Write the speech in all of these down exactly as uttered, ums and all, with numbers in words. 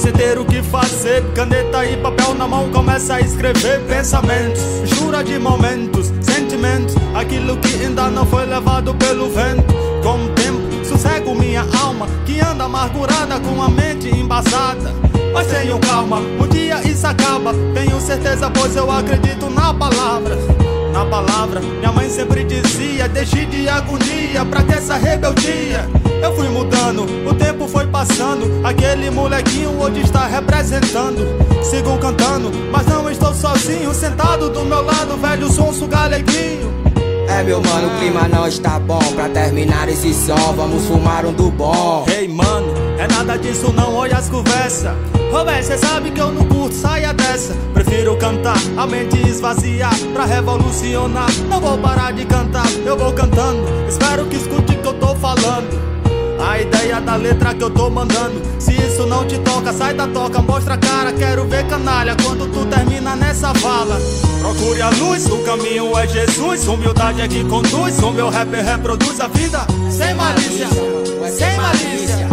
sem ter o que fazer, caneta e papel na mão, começa a escrever pensamentos, jura de momentos, sentimentos, aquilo que ainda não foi levado pelo vento. Com o tempo, sossego minha alma, que anda amargurada com a mente embasada. Mas tenho calma, um dia isso acaba, tenho certeza, pois eu acredito na palavra. Na palavra, minha mãe sempre dizia, deixe de agonia, pra que essa rebeldia? Eu fui mudando, o tempo foi passando, aquele molequinho hoje está representando. Sigo cantando, mas não estou sozinho, sentado do meu lado, velho sonso galeguinho. É meu mano, o clima não está bom, pra terminar esse som, vamos fumar um do bom. Ei hey, mano, é nada disso não, olha as conversas. Ô véi, cê sabe que eu não curto, saia dessa. Prefiro cantar, a mente esvaziar, pra revolucionar. Não vou parar de cantar, eu vou cantando. Espero que escute o que eu tô falando, a ideia da letra que eu tô mandando. Se isso não te toca, sai da toca, mostra a cara, quero ver canalha quando tu termina nessa vala. Procure a luz, o caminho é Jesus, humildade é que conduz, o meu rap reproduz a vida sem malícia, sem malícia.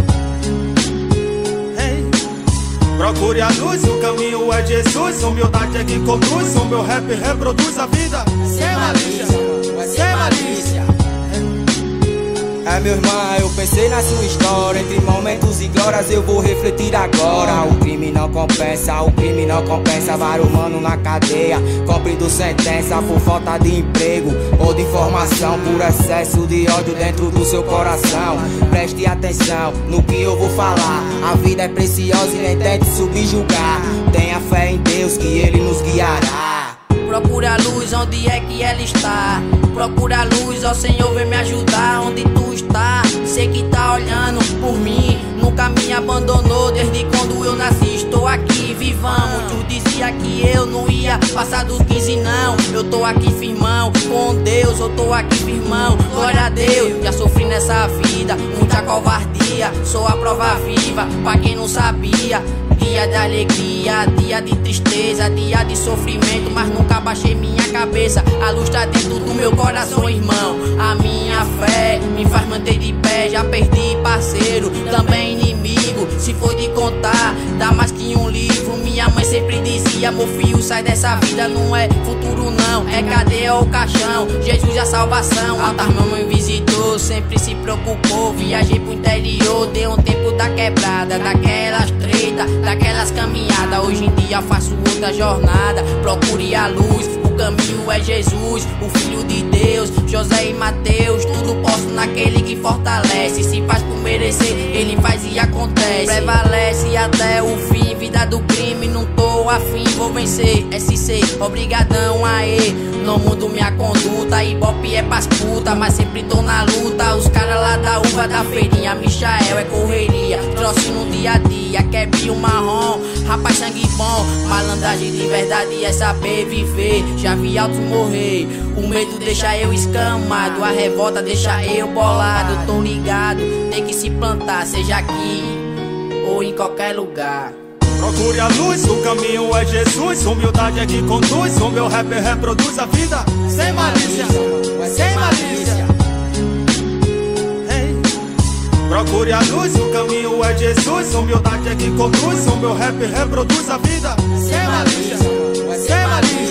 Hey. Procure a luz, o caminho é Jesus, humildade é que conduz, o meu rap reproduz a vida sem malícia, sem malícia. É meu irmão, eu pensei na sua história, entre momentos e glórias eu vou refletir agora. O crime não compensa, o crime não compensa, vários mano na cadeia, cumprindo sentença por falta de emprego ou de informação, por excesso de ódio dentro do seu coração. Preste atenção no que eu vou falar, a vida é preciosa e nem tente subjugar. Tenha fé em Deus que Ele nos guiará. Procura a luz, onde é que ela está? Procura a luz, ó Senhor, vem me ajudar. Onde tu está? Sei que tá olhando por mim, nunca me abandonou desde quando eu nasci. Estou aqui, vivão. Tu dizia que eu não ia passar dos quinze, não. Eu tô aqui firmão, com Deus eu tô aqui firmão. Glória a Deus, já sofri nessa vida muita covardia, sou a prova viva, pra quem não sabia. Dia de alegria, dia de tristeza, dia de sofrimento, mas nunca baixei minha cabeça. A luz tá dentro do meu coração, irmão. A minha fé me faz manter de pé. Já perdi parceiro, também inimigo. Se for de contar, dá mais que um livro. Minha mãe sempre dizia, meu filho, sai dessa vida, não é futuro não, é cadeia ou caixão. Jesus é a salvação. Altas mamãe visitou, sempre se preocupou. Viajei pro interior, dei um tempo da quebrada, daquelas treta, daquelas caminhadas. Hoje em dia faço outra jornada. Procure a luz, o caminho é Jesus, o Filho de Deus, José e Mateus. Tudo posso naquele que fortalece, se faz por merecer, ele faz e acontece. Prevalece até o fim, vida do crime, não tô afim, vou vencer. S C, obrigadão, aê. Não mudo minha conduta, Ibope é pras puta, mas sempre tô na luta. Os caras lá da uva da feirinha, Michael é correria, troço no dia a dia, quebre o marrom, rapaz sangue bom. Malandragem de verdade é saber viver, já vi altos morrer. O medo deixa eu escamado, a revolta deixa eu bolado. Tô ligado, tem que se plantar, seja aqui ou em qualquer lugar. Procure a luz, o caminho é Jesus, humildade é que conduz, o meu rap reproduz a vida sem malícia, sem malícia. Hey. Procure a luz, o caminho é Jesus, humildade é que conduz, o meu rap reproduz a vida sem malícia, sem malícia.